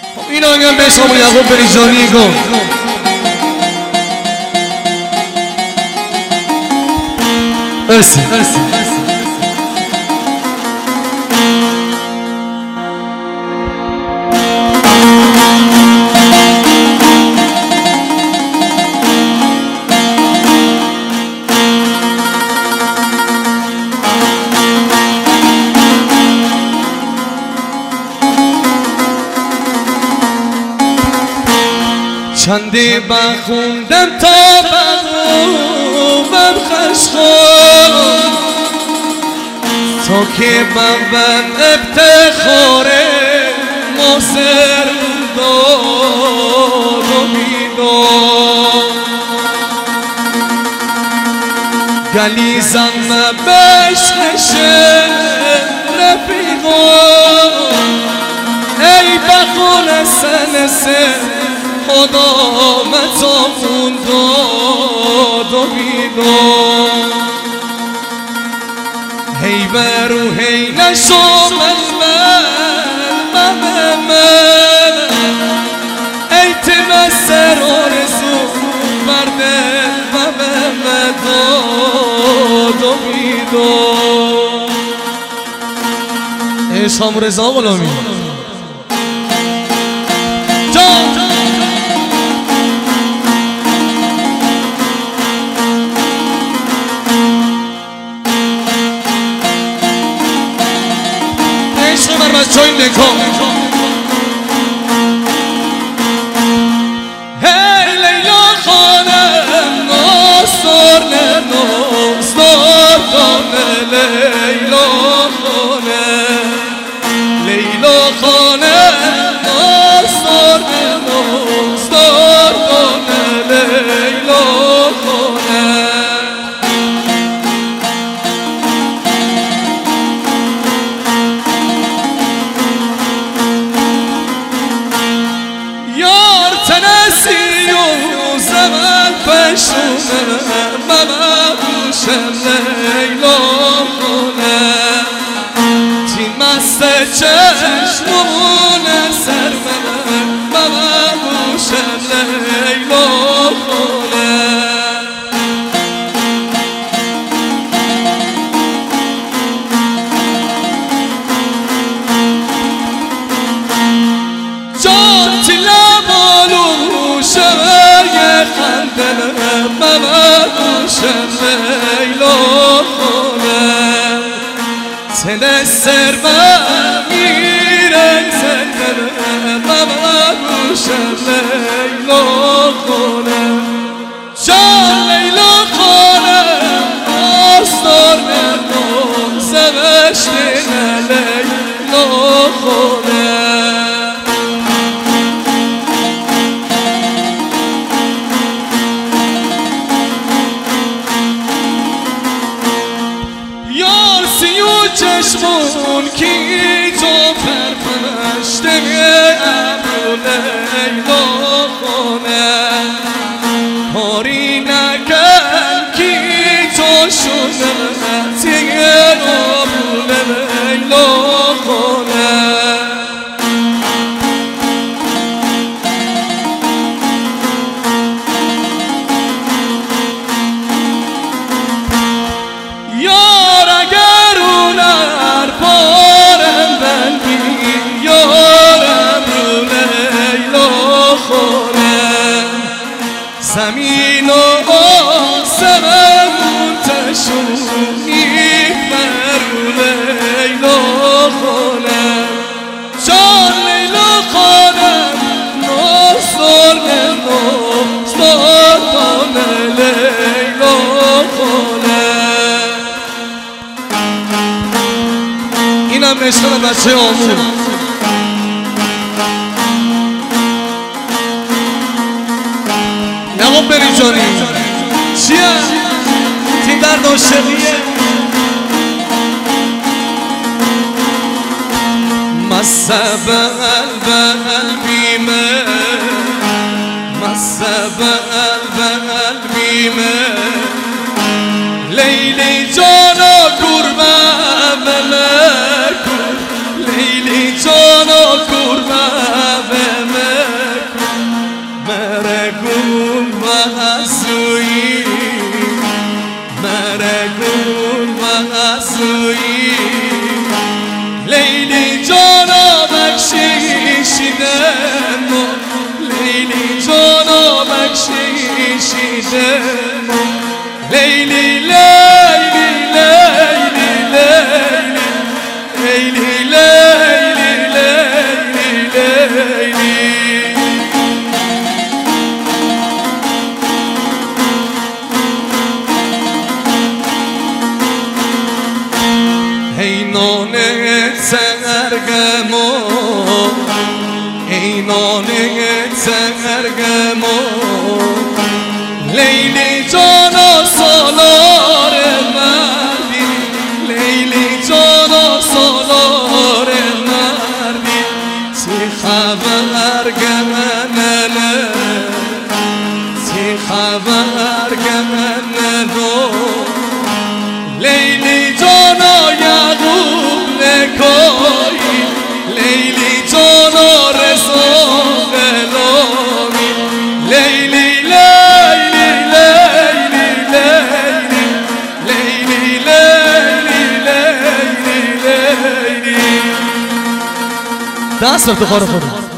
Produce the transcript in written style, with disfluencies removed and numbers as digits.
این آنگم به شما یعقوب بریجانی گفت مرسی چندی بخوندم تا بقومم خشخور تا که بقوم ابتخار مصر داد و بیداد گلیزم بشخش رفیقان ای بخون سنسه خدا متافون داد و بیداد هی برو هی نشو من ای تمسر آرزو بردل من داد و بیداد عشقم رضا غلامی بچه‌های نکام هی لیلا خانم ناستار دانه لیلا خانم ناستار دانه لیلا خانم تنسی و زمان پشتونم بابا گوشم لیلا خونم تین مست چشمون سر من بابا گوشم لیلا خونم جان تلابالو شوی خندم بابا گوشم لیلا خونم تن سر میرن زندم بابا گوشم لیلا خونم جان لیلا خونم آستار نمو زمشتن لیلا خونم چشمون کی تو پرپشته ابرو لیلا خونم کاری نکن کی تو شدتی ابرو لیلا خونم یار اگر اون پارم بندی یارم رو لیلا خورم زمین و آسمم منتشونی بر لیلا خورم جان لیلا خورم ناستار لیلا خورم اینم نشتن بچه آمون یعقوب بریجانی چیه؟ تیم درد عاشقیه مصب قلبی من مصب قلبی من لیلی جانا kurban Leyli cana kurban لیلی لیلی سرگمو اینانه سرگمو لیلی جانا سالار مردی لیلی جانا سالار مردی سی خبر گمنه سی خبر گمنه لیلی جانا یعقوب نکایی لیلی جانا رضا غلامی لیلی لیلی لیلی لیلی لیلی لیلی لیلی دست افتخار خودم